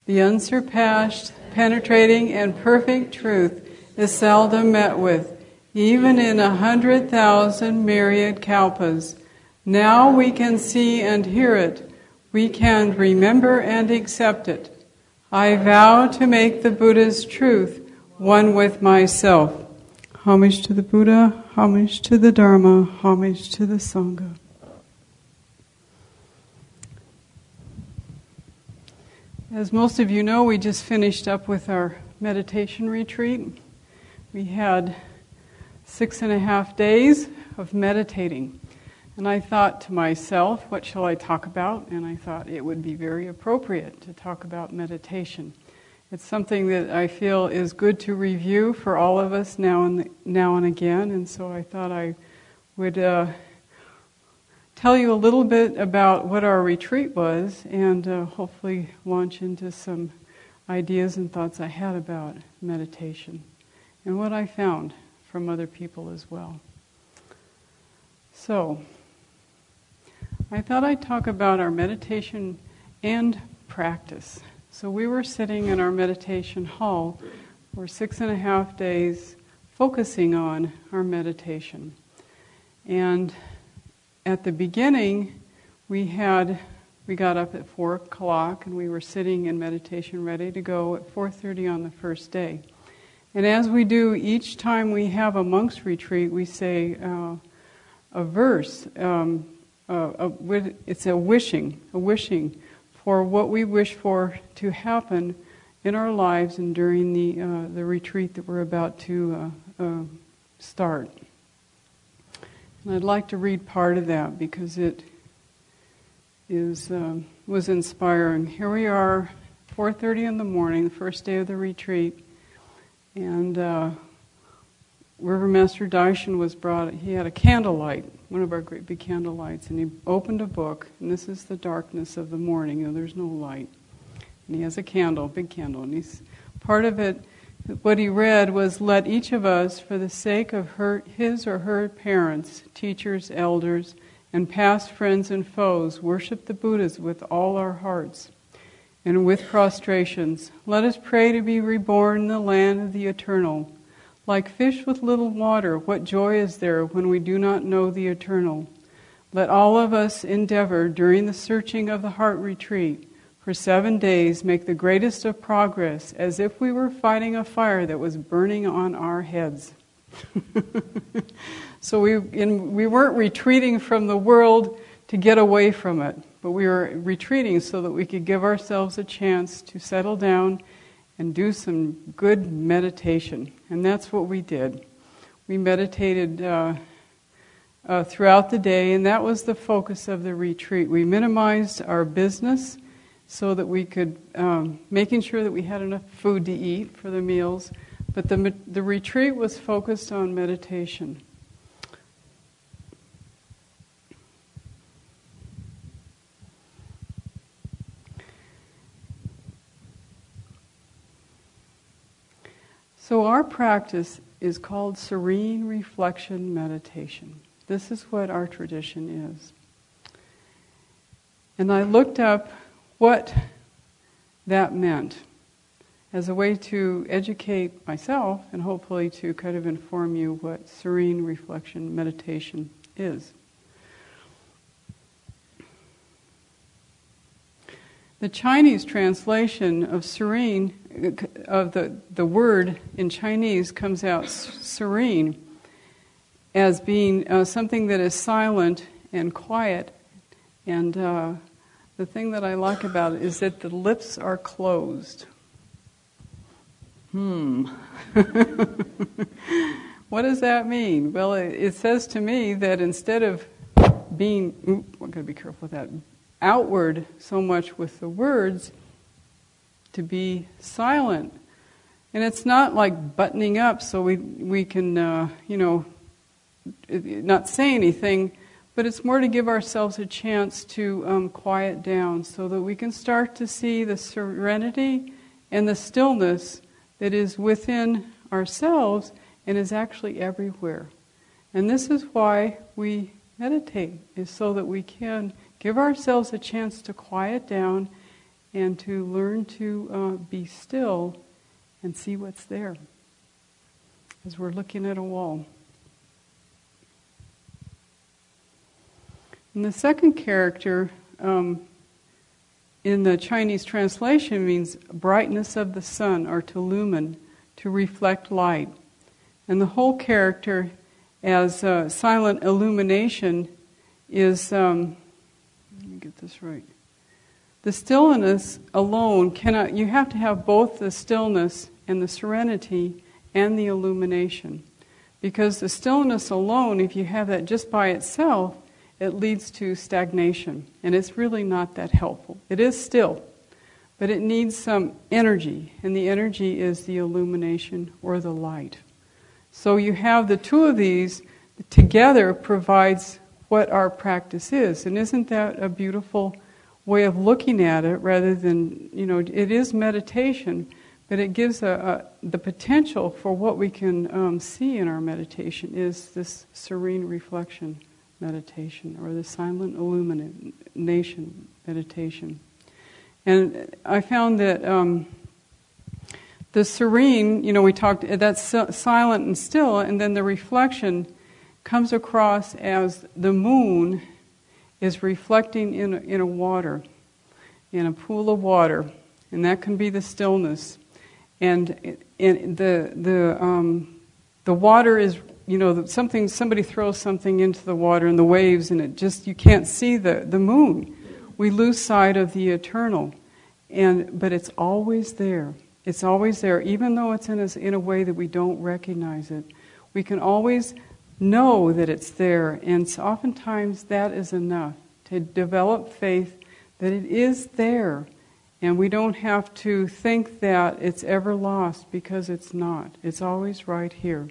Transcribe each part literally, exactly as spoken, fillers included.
The unsurpassed, penetrating, and perfect truth is seldom met with, even in a hundred thousand myriad kalpas. Now we can see and hear it. We can remember and accept it. I vow to make the Buddha's truth one with myself. Homage to the Buddha, homage to the Dharma, homage to the Sangha. As most of you know, we just finished up with our meditation retreat. We had six and a half days of meditating. And I thought to myself, what shall I talk about? And I thought it would be very appropriate to talk about meditation. It's something that I feel is good to review for all of us now and now and again. And so I thought I would uh, tell you a little bit about what our retreat was and uh, hopefully launch into some ideas and thoughts I had about meditation and what I found from other people as well. So, I thought I'd talk about our meditation and practice. So we were sitting in our meditation hall for six and a half days focusing on our meditation. And at the beginning, we had we got up at four o'clock and we were sitting in meditation ready to go at four thirty on the first day. And as we do each time we have a monk's retreat, we say uh, a verse. Um, uh, a, it's a wishing, a wishing for what we wish for to happen in our lives and during the uh, the retreat that we're about to uh, uh, start. And I'd like to read part of that because it is um, was inspiring. Here we are, four thirty in the morning, the first day of the retreat, and uh, River Master Daishin was brought. He had a candlelight, one of our great big candlelights, and he opened a book. And this is the darkness of the morning. You know, there's no light, and he has a candle, big candle, and he's part of it. What he read was, "Let each of us, for the sake of her, his or her parents, teachers, elders, and past friends and foes, worship the Buddhas with all our hearts, and with prostrations. Let us pray to be reborn in the land of the eternal. Like fish with little water, what joy is there when we do not know the eternal? Let all of us endeavor during the searching of the heart retreat for seven days make the greatest of progress, as if we were fighting a fire that was burning on our heads." So we in, we weren't retreating from the world to get away from it, but we were retreating so that we could give ourselves a chance to settle down and do some good meditation. And that's what we did. We meditated uh, uh, throughout the day, and that was the focus of the retreat. We minimized our business so that we could, um, making sure that we had enough food to eat for the meals, but the the retreat was focused on meditation. So our practice is called serene reflection meditation. This is what our tradition is. And I looked up what that meant as a way to educate myself and hopefully to kind of inform you what serene reflection meditation is. The Chinese translation of serene, of the, the word in Chinese comes out serene as being uh, something that is silent and quiet. And uh, the thing that I like about it is that the lips are closed. Hmm. What does that mean? Well, it, it says to me that instead of being, ooh, I'm going to be careful with that, outward so much with the words, to be silent. And it's not like buttoning up so we we can, uh, you know, not say anything, but it's more to give ourselves a chance to um, quiet down so that we can start to see the serenity and the stillness that is within ourselves and is actually everywhere. And this is why we meditate, is so that we can give ourselves a chance to quiet down and to learn to uh, be still and see what's there as we're looking at a wall. And the second character um, in the Chinese translation means brightness of the sun, or to lumen, to reflect light. And the whole character as uh, silent illumination is, um, let me get this right. The stillness alone cannot, you have to have both the stillness and the serenity and the illumination. Because the stillness alone, if you have that just by itself, it leads to stagnation. And it's really not that helpful. It is still, but it needs some energy. And the energy is the illumination or the light. So you have the two of these together provides what our practice is. And isn't that a beautiful way of looking at it rather than, you know, it is meditation, but it gives a, a the potential for what we can um, see in our meditation is this serene reflection meditation, or the silent illumination meditation. And I found that um, the serene, you know, we talked, that's silent and still, and then the reflection comes across as the moon is reflecting in a, in a water, in a pool of water, and that can be the stillness. And, and the the um, the water is, you know, something, somebody throws something into the water and the waves, and it just, you can't see the, the moon. We lose sight of the eternal. And but it's always there. It's always there, even though it's in a, in a way that we don't recognize it. We can always know that it's there, and so oftentimes that is enough to develop faith that it is there. And we don't have to think that it's ever lost, because it's not. It's always right here.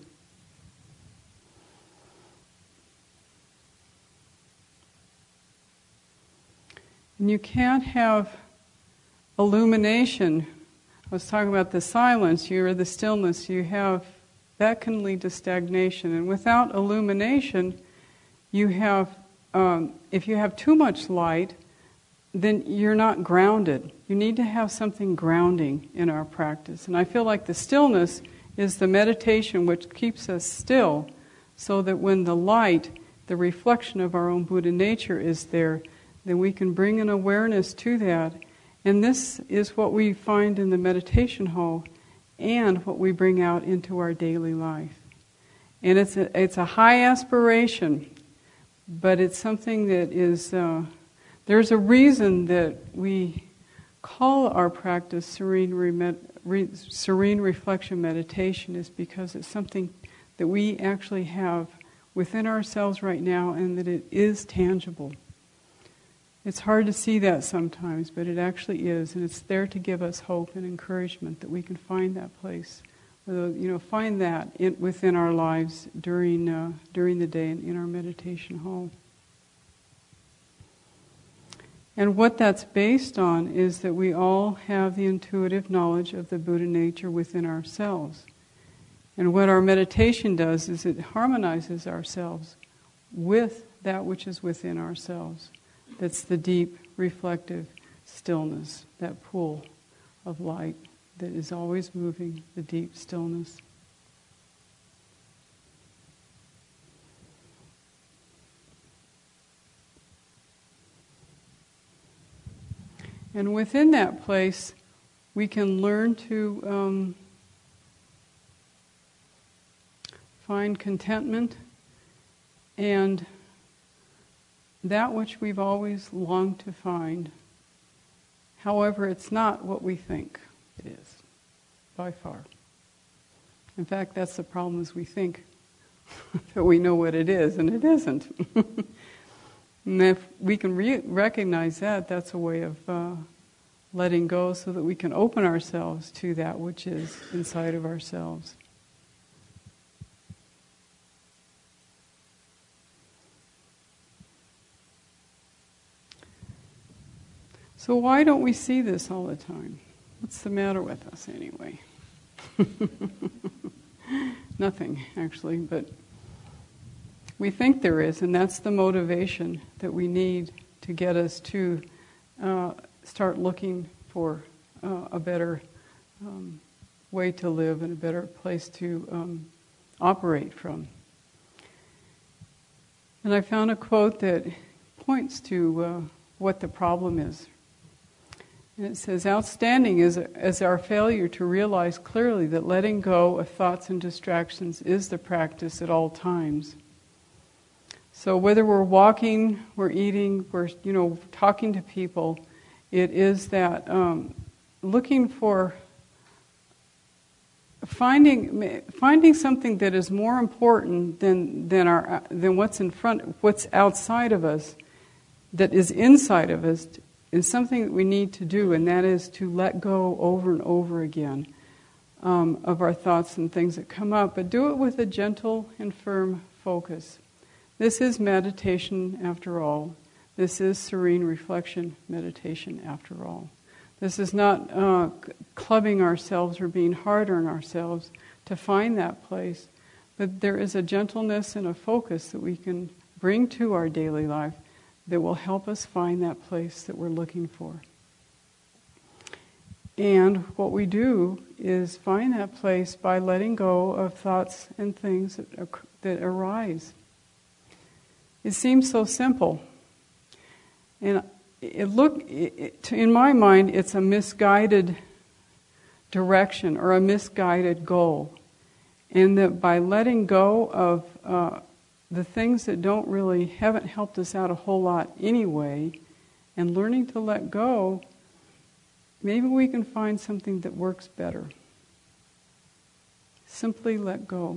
And you can't have illumination. I was talking about the silence, you or the stillness you have, that can lead to stagnation. And without illumination, you have, um, if you have too much light, then you're not grounded. You need to have something grounding in our practice. And I feel like the stillness is the meditation which keeps us still, so that when the light, the reflection of our own Buddha nature is there, then we can bring an awareness to that. And this is what we find in the meditation hall and what we bring out into our daily life. And it's a, it's a high aspiration, but it's something that is, uh, there's a reason that we call our practice serene, remet, re, serene reflection meditation, is because it's something that we actually have within ourselves right now, and that it is tangible. It's hard to see that sometimes, but it actually is, and it's there to give us hope and encouragement that we can find that place, you know, find that in, within our lives during uh, during the day in our meditation hall. And what that's based on is that we all have the intuitive knowledge of the Buddha nature within ourselves. And what our meditation does is it harmonizes ourselves with that which is within ourselves. That's the deep, reflective stillness, that pool of light that is always moving, the deep stillness. And within that place, we can learn to um, find contentment and that which we've always longed to find. However, it's not what we think it is, by far. In fact, that's the problem, is we think that we know what it is, and it isn't. And if we can re- recognize that, that's a way of uh, letting go, so that we can open ourselves to that which is inside of ourselves. So why don't we see this all the time? What's the matter with us anyway? Nothing, actually, but we think there is, and that's the motivation that we need to get us to uh, start looking for uh, a better um, way to live and a better place to um, operate from. And I found a quote that points to uh, what the problem is. And it says, "Outstanding is, is our failure to realize clearly that letting go of thoughts and distractions is the practice at all times." So whether we're walking, we're eating, we're you know talking to people, it is that um, looking for finding finding something that is more important than than our than what's in front, what's outside of us, that is inside of us, is something that we need to do, and that is to let go over and over again um, of our thoughts and things that come up, but do it with a gentle and firm focus. This is meditation after all. This is serene reflection meditation after all. This is not uh, clubbing ourselves or being hard on ourselves to find that place, but there is a gentleness and a focus that we can bring to our daily life that will help us find that place that we're looking for. And what we do is find that place by letting go of thoughts and things that, that arise. It seems so simple. And it look, it, in my mind, it's a misguided direction or a misguided goal. And that by letting go of uh, the things that don't really, haven't helped us out a whole lot anyway, and learning to let go, maybe we can find something that works better. Simply let go.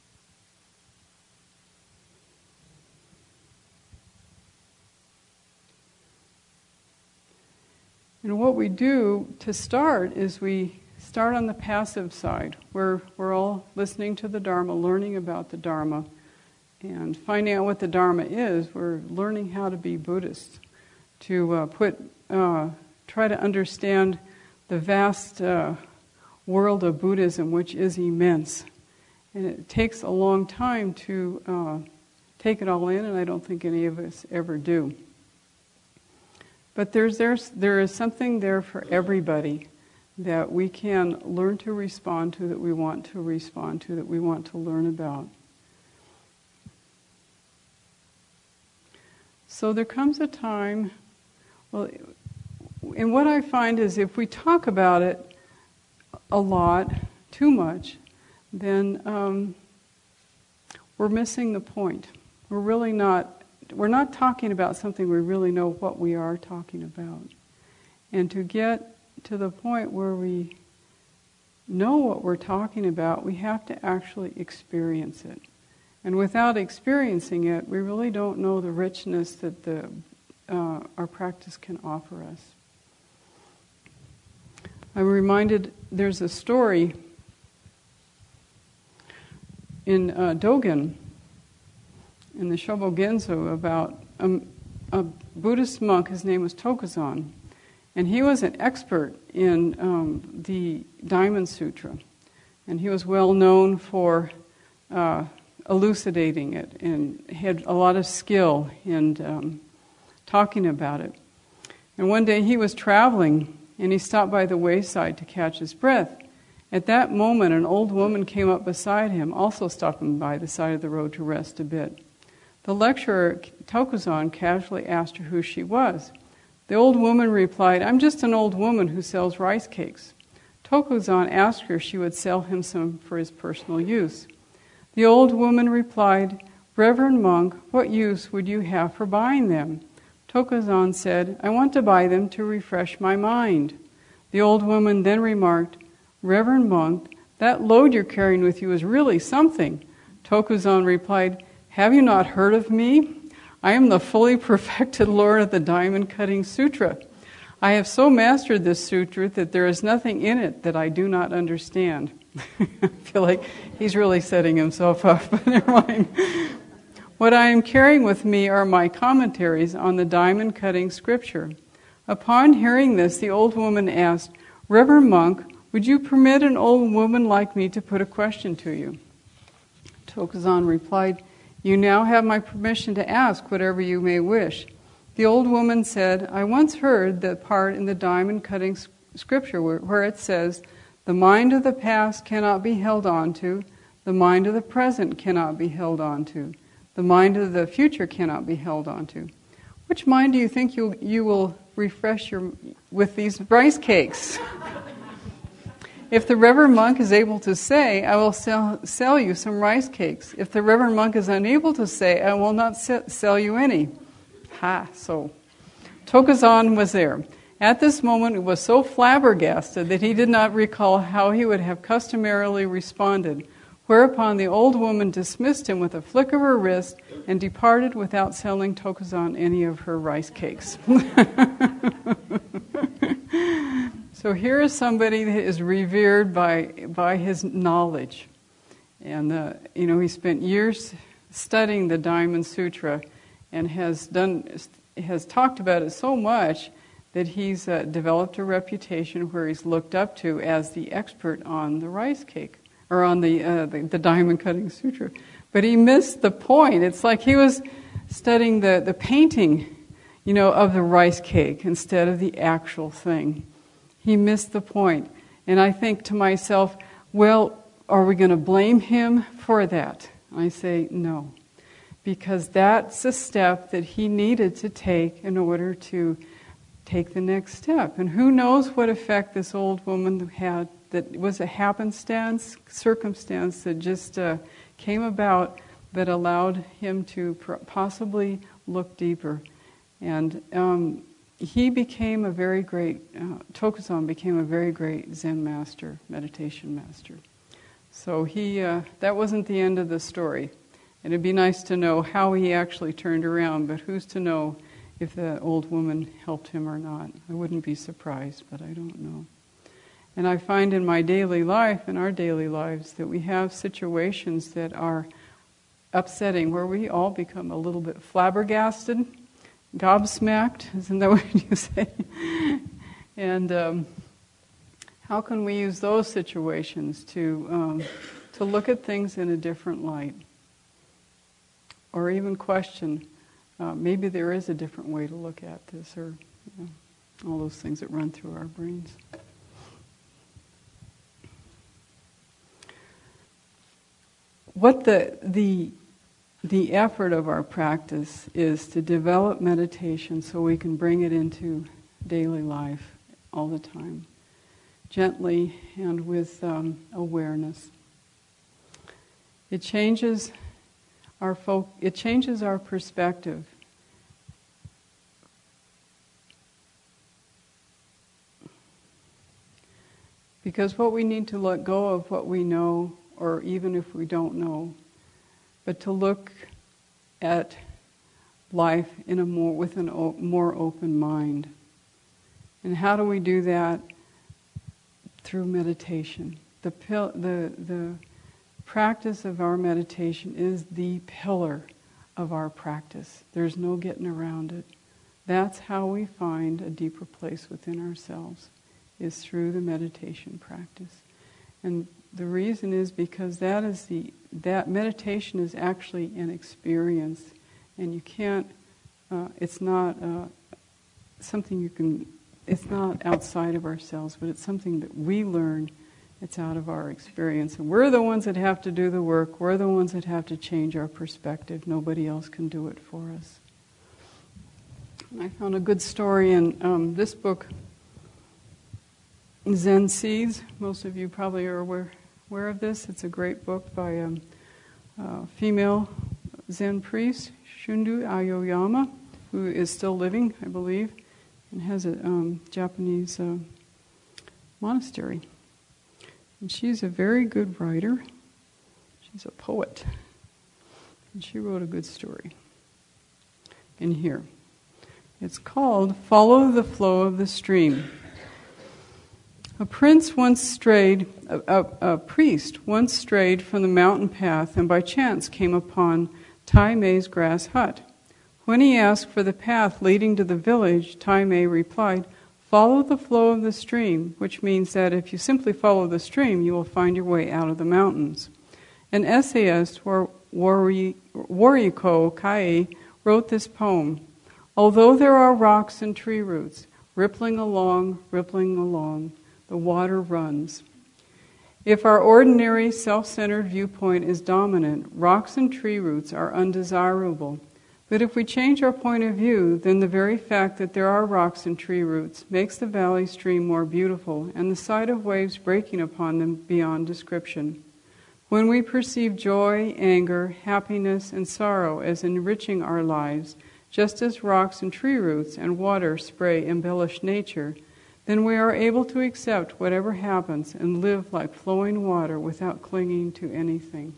And what we do to start is we start on the passive side, where we're all listening to the Dharma, learning about the Dharma, and finding out what the Dharma is. We're learning how to be Buddhists, to uh, put, uh, try to understand the vast uh, world of Buddhism, which is immense. And it takes a long time to uh, take it all in, and I don't think any of us ever do. But there's, there's, there is something there for everybody that we can learn to respond to, that we want to respond to, that we want to learn about. So there comes a time, well, and what I find is if we talk about it a lot, too much, then um, we're missing the point. We're really not, we're not talking about something we really know what we are talking about. And to get to the point where we know what we're talking about, we have to actually experience it. And without experiencing it, we really don't know the richness that the, uh, our practice can offer us. I'm reminded, there's a story in uh, Dogen, in the Shobogenzo, about a, a Buddhist monk. His name was Tokuzan, and he was an expert in um, the Diamond Sutra, and he was well known for uh, elucidating it, and had a lot of skill in um, talking about it. And one day he was traveling, and he stopped by the wayside to catch his breath. At that moment, an old woman came up beside him, also stopping by the side of the road to rest a bit. The lecturer, Tokuzan, casually asked her who she was. The old woman replied, "I'm just an old woman who sells rice cakes." Tokuzan asked her if she would sell him some for his personal use. The old woman replied, "Reverend monk, what use would you have for buying them?" Tokuzan said, "I want to buy them to refresh my mind." The old woman then remarked, "Reverend monk, that load you're carrying with you is really something." Tokuzan replied, "Have you not heard of me? I am the fully perfected Lord of the Diamond Cutting Sutra. I have so mastered this sutra that there is nothing in it that I do not understand." I feel like he's really setting himself up, but never mind. "What I am carrying with me are my commentaries on the diamond cutting scripture." Upon hearing this, the old woman asked, "Reverend monk, would you permit an old woman like me to put a question to you?" Tokuzan replied, "You now have my permission to ask whatever you may wish." The old woman said, "I once heard that part in the diamond cutting scripture where, where it says, the mind of the past cannot be held on to, the mind of the present cannot be held on to, the mind of the future cannot be held on to. Which mind do you think you you will refresh your with these rice cakes? If the Reverend Monk is able to say, I will sell, sell you some rice cakes. If the Reverend Monk is unable to say, I will not sell you any. Ha, so Tokuzan was there. At this moment, he was so flabbergasted that he did not recall how he would have customarily responded, whereupon the old woman dismissed him with a flick of her wrist and departed without selling Tokuzan any of her rice cakes. So here is somebody that is revered by by his knowledge. And, uh, you know, he spent years studying the Diamond Sutra and has done has talked about it so much that he's uh, developed a reputation where he's looked up to as the expert on the rice cake, or on the, uh, the, the Diamond Cutting Sutra. But he missed the point. It's like he was studying the, the painting, you know, of the rice cake instead of the actual thing. He missed the point. And I think to myself, well, are we going to blame him for that? I say no. Because that's a step that he needed to take in order to take the next step. And who knows what effect this old woman had, that was a happenstance, circumstance that just uh, came about that allowed him to pr- possibly look deeper. And um, he became a very great, uh, Tokuzan became a very great Zen master, meditation master. So he, uh, that wasn't the end of the story. And it'd be nice to know how he actually turned around, but who's to know if the old woman helped him or not. I wouldn't be surprised, but I don't know. And I find in my daily life, in our daily lives, that we have situations that are upsetting, where we all become a little bit flabbergasted, gobsmacked, isn't that what you say? And um, how can we use those situations to um, to look at things in a different light? Or even question, uh, maybe there is a different way to look at this, or you know, all those things that run through our brains. What the the the effort of our practice is to develop meditation so we can bring it into daily life all the time, gently and with um, awareness. It changes our fo- it changes our perspective. Because what we need to let go of what we know, or even if we don't know, but to look at life in a more with a o- more open mind. And how do we do that? Through meditation. The pil- the the practice of our meditation is the pillar of our practice. There's no getting around it. That's how we find a deeper place within ourselves, is through the meditation practice. And the reason is because that is the that meditation is actually an experience, and you can't. Uh, it's not uh, something you can. It's not outside of ourselves, but it's something that we learn. It's out of our experience, and we're the ones that have to do the work. We're the ones that have to change our perspective. Nobody else can do it for us. And I found a good story in um, this book, Zen Seeds. Most of you probably are aware, aware of this. It's a great book by a um, uh, female Zen priest, Shundu Aoyama, who is still living, I believe, and has a um, Japanese uh, monastery. And she's a very good writer. She's a poet. And she wrote a good story in here. It's called Follow the Flow of the Stream. A prince once strayed, a, a, a priest once strayed from the mountain path and by chance came upon Tai Mei's grass hut. When he asked for the path leading to the village, Tai Mei replied, "Follow the flow of the stream," which means that if you simply follow the stream, you will find your way out of the mountains. An essayist, Wariko Kai, wrote this poem. Although there are rocks and tree roots, rippling along, rippling along, the water runs. If our ordinary self-centered viewpoint is dominant, rocks and tree roots are undesirable. But if we change our point of view, then the very fact that there are rocks and tree roots makes the valley stream more beautiful and the sight of waves breaking upon them beyond description. When we perceive joy, anger, happiness, and sorrow as enriching our lives, just as rocks and tree roots and water spray embellish nature, then we are able to accept whatever happens and live like flowing water without clinging to anything.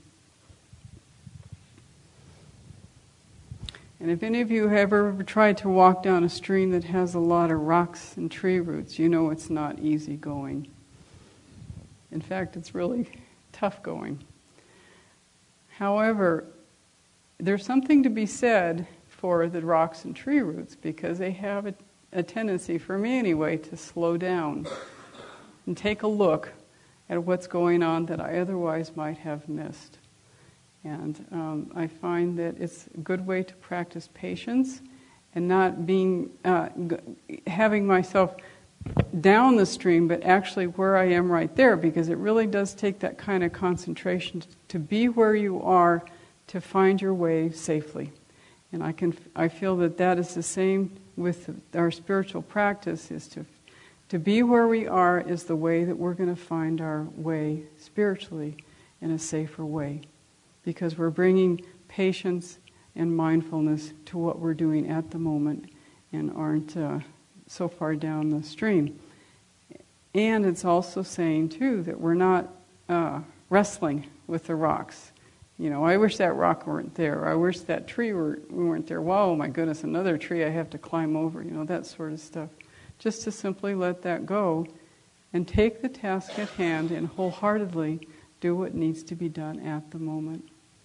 And if any of you have ever tried to walk down a stream that has a lot of rocks and tree roots, you know it's not easy going. In fact, it's really tough going. However, there's something to be said for the rocks and tree roots because they have a, a tendency, for me anyway, to slow down and take a look at what's going on that I otherwise might have missed. And um, I find that it's a good way to practice patience and not being uh, g- having myself down the stream, but actually where I am right there, because it really does take that kind of concentration to, to be where you are to find your way safely. And I can I feel that that is the same with our spiritual practice, is to to be where we are is the way that we're going to find our way spiritually in a safer way. Because we're bringing patience and mindfulness to what we're doing at the moment and aren't uh, so far down the stream. And it's also saying, too, that we're not uh, wrestling with the rocks. You know, I wish that rock weren't there. I wish that tree were, weren't there. Wow, my goodness, another tree I have to climb over. You know, that sort of stuff. Just to simply let that go and take the task at hand and wholeheartedly do what needs to be done at the moment.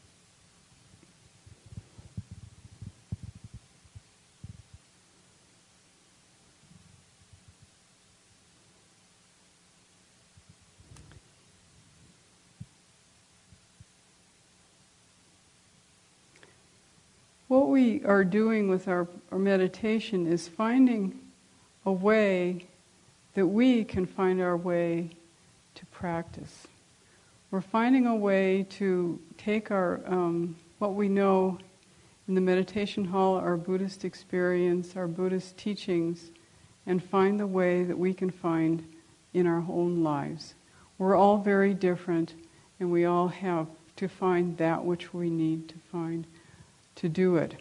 What we are doing with our, our meditation is finding a way that we can find our way to practice. We're finding a way to take our um, what we know in the meditation hall, our Buddhist experience, our Buddhist teachings, and find the way that we can find in our own lives. We're all very different, and we all have to find that which we need to find to do it.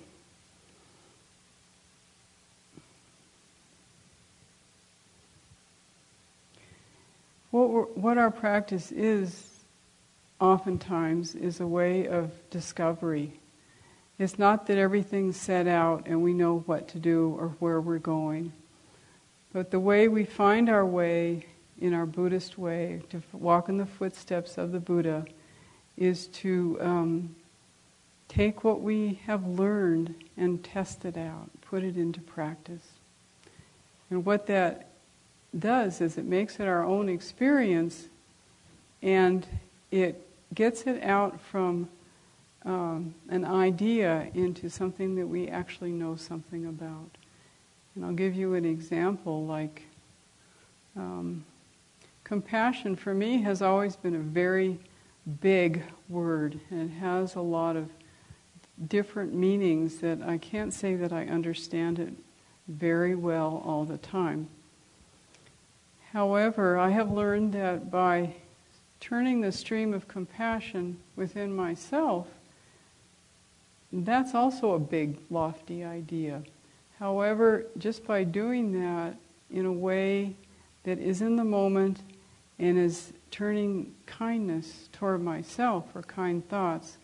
What, we're, what our practice is, oftentimes, is a way of discovery. It's not that everything's set out and we know what to do or where we're going. But the way we find our way, in our Buddhist way, to walk in the footsteps of the Buddha, is to um, take what we have learned and test it out, put it into practice. And what that does is it makes it our own experience, and it gets it out from um, an idea into something that we actually know something about. And I'll give you an example, like um, compassion for me has always been a very big word, and it has a lot of different meanings that I can't say that I understand it very well all the time. However, I have learned that by turning the stream of compassion within myself, that's also a big, lofty idea. However, just by doing that in a way that is in the moment and is turning kindness toward myself or kind thoughts,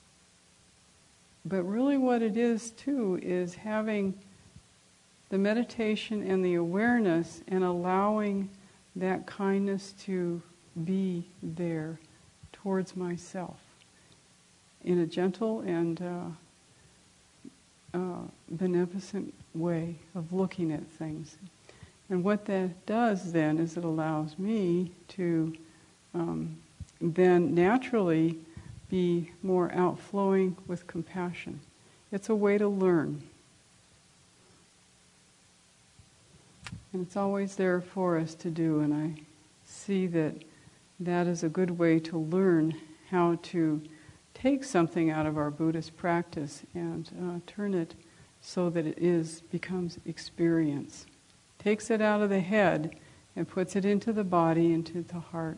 but really what it is too is having the meditation and the awareness and allowing that kindness to be there towards myself in a gentle and uh, uh, beneficent way of looking at things. And what that does then is it allows me to um, then naturally be more outflowing with compassion. It's a way to learn. And it's always there for us to do, and I see that that is a good way to learn how to take something out of our Buddhist practice and uh, turn it so that it is becomes experience. Takes it out of the head and puts it into the body, into the heart.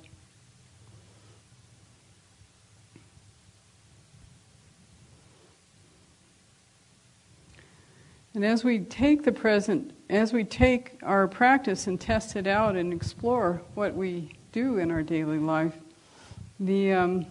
And as we take the present, as we take our practice and test it out and explore what we do in our daily life, the um,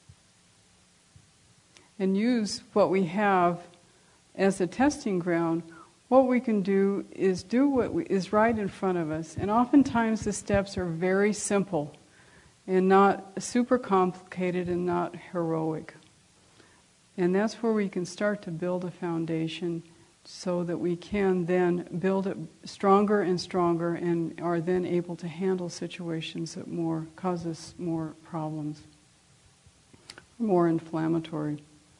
and use what we have as a testing ground, what we can do is do what we, is right in front of us. And oftentimes the steps are very simple and not super complicated and not heroic. And that's where we can start to build a foundation so that we can then build it stronger and stronger and are then able to handle situations that more cause us more problems, more inflammatory.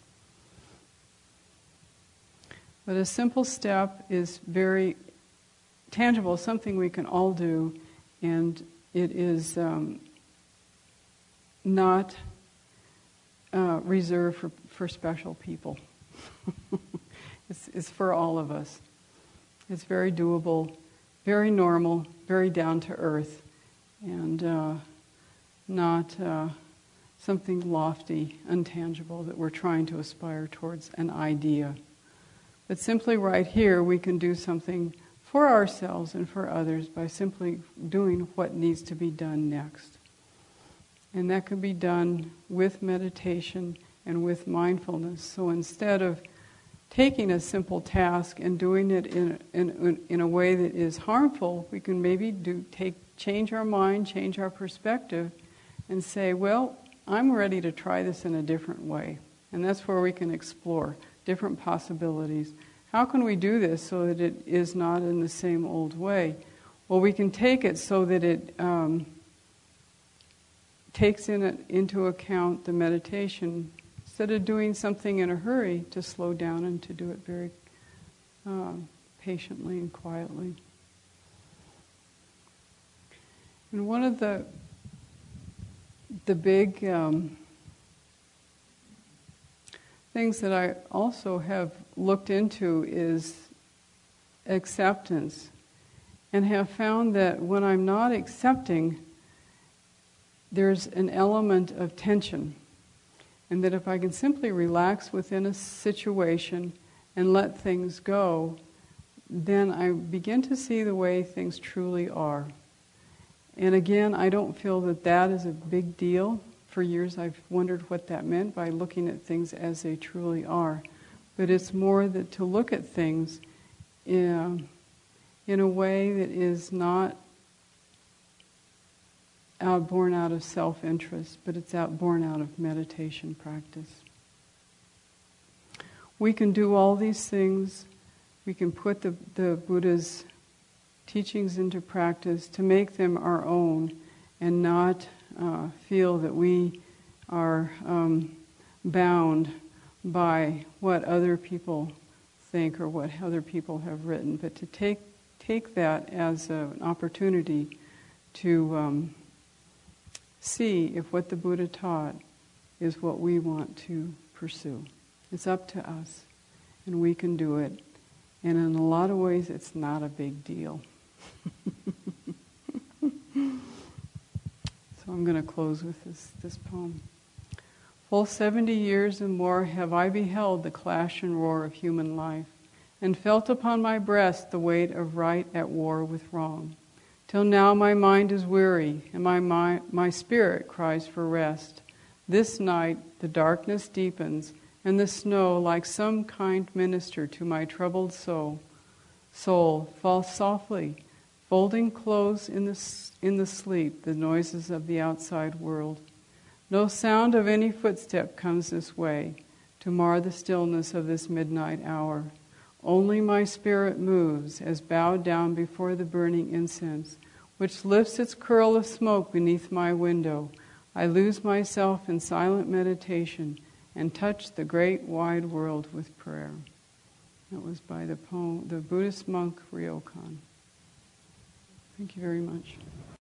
But a simple step is very tangible, something we can all do, and it is um, not uh, reserved for, for special people. It's, it's for all of us. It's very doable, very normal, very down to earth, and uh, not uh, something lofty, untangible that we're trying to aspire towards an idea. But simply right here, we can do something for ourselves and for others by simply doing what needs to be done next. And that can be done with meditation and with mindfulness. So instead of taking a simple task and doing it in, in, in a way that is harmful, we can maybe do take change our mind, change our perspective, and say, well, I'm ready to try this in a different way. And that's where we can explore different possibilities. How can we do this so that it is not in the same old way? Well, we can take it so that it um, takes in it, into account the meditation. Instead of doing something in a hurry, to slow down and to do it very uh, patiently and quietly. And one of the the big um, things that I also have looked into is acceptance, and have found that when I'm not accepting, there's an element of tension. And that if I can simply relax within a situation and let things go, then I begin to see the way things truly are. And again, I don't feel that that is a big deal. For years I've wondered what that meant by looking at things as they truly are. But it's more that to look at things in, in a way that is not out born out of self-interest, but it's out born out of meditation practice. We can do all these things. We can put the, the Buddha's teachings into practice to make them our own and not uh, feel that we are um, bound by what other people think or what other people have written, but to take take that as a, an opportunity to um, see if what the Buddha taught is what we want to pursue. It's up to us, and we can do it. And in a lot of ways, it's not a big deal. So I'm going to close with this, this poem. Full seventy years and more have I beheld the clash and roar of human life, and felt upon my breast the weight of right at war with wrong. Till now my mind is weary, and my, my, my spirit cries for rest. This night the darkness deepens, and the snow, like some kind minister to my troubled soul, soul falls softly, folding close in the, in the sleep the noises of the outside world. No sound of any footstep comes this way to mar the stillness of this midnight hour. Only my spirit moves as bowed down before the burning incense, which lifts its curl of smoke beneath my window. I lose myself in silent meditation and touch the great wide world with prayer. That was by the poem, the Buddhist monk Ryokan. Thank you very much.